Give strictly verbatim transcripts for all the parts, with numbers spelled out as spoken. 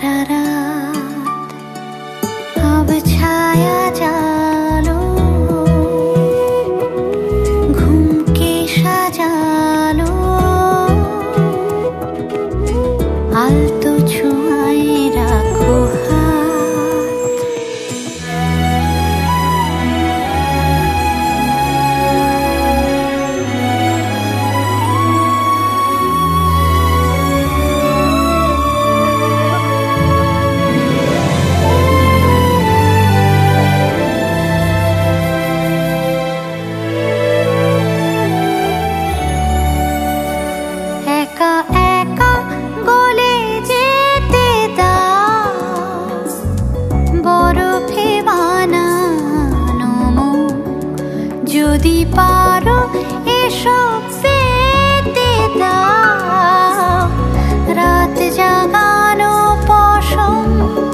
सारा रात अब छाया जालो घूम के सजालो आलतो छुआए राखो যদি পারো এসব পেতে দাও রাত জাগানো পশম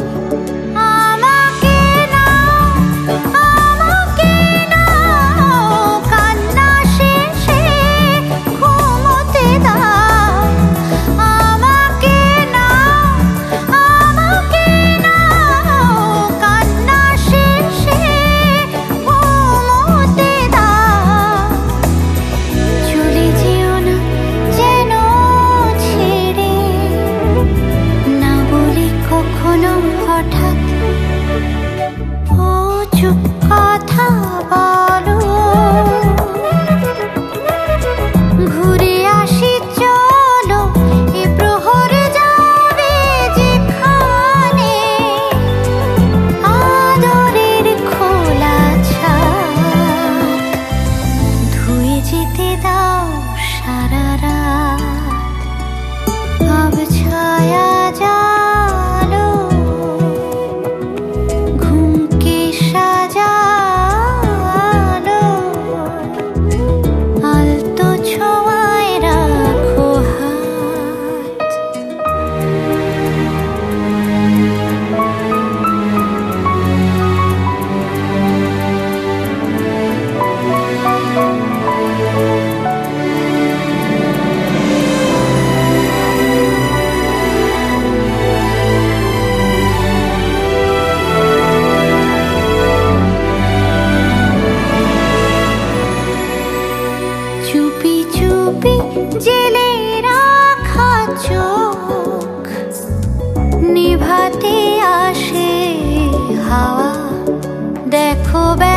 আমাকে নাও আমাকে নাও কান্না শেষে ঘুমোতে দাও আমাকে নাও আমাকে নাও কান্না শেষে ঘুমোতে হঠাৎ ও চুপ কথা বলো ঘুরে আসি চলো এ প্রহর যাবে যেখানে আদরের খোলা ছাদ ধুয়ে যেতে দাও সারা রাত अब छाया जा চুপি চুপি জেলে রাখা চোখ নিভাতে আসে হাওয়া দেখো।